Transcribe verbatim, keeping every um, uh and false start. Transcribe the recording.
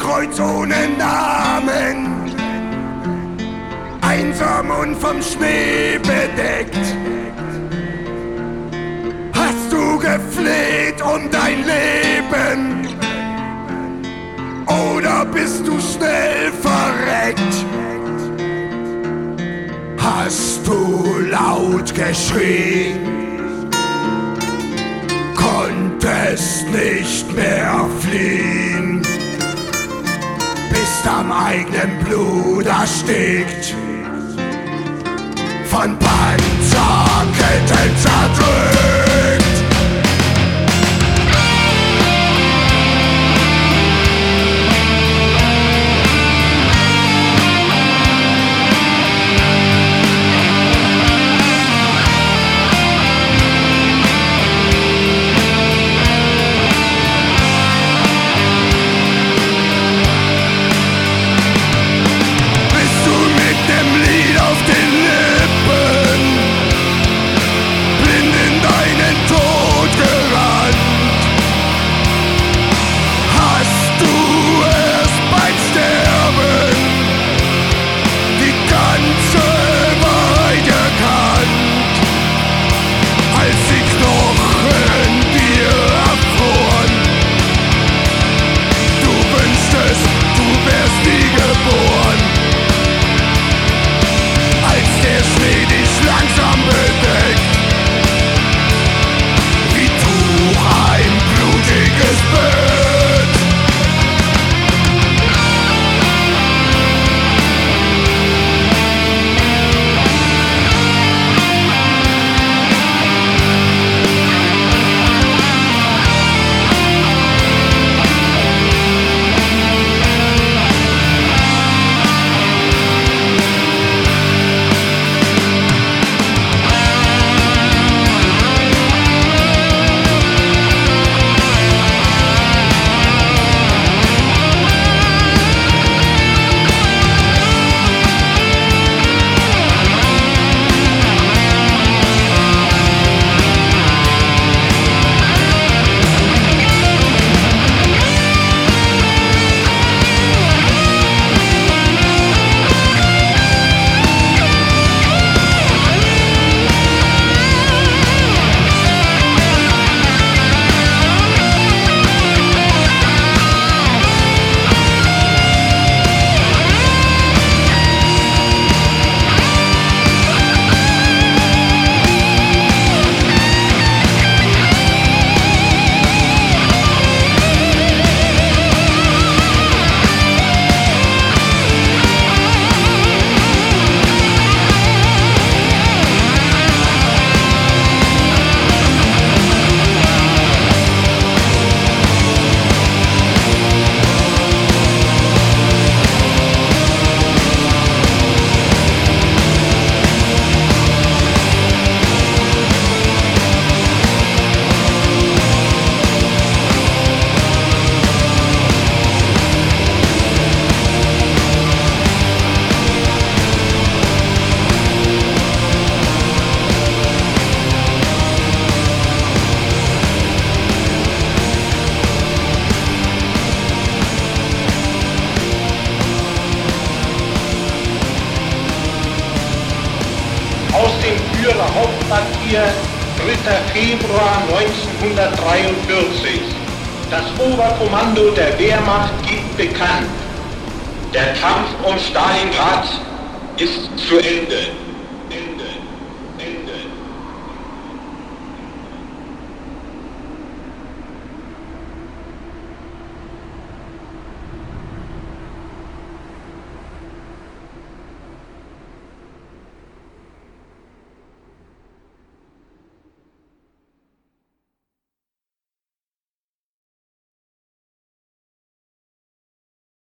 Kreuz ohne Namen, einsam und vom Schnee bedeckt. Hast du gefleht um dein Leben oder bist du schnell verreckt? Hast du laut geschrien, konntest nicht mehr fliehen, bist am eigenen Blut erstickt, von Panzerketten zerdrückt. Aus dem Führer Hauptquartier, dritter Februar neunzehnhundertdreiundvierzig. Das Oberkommando der Wehrmacht gibt bekannt: Der Kampf um Stalingrad ist zu Ende.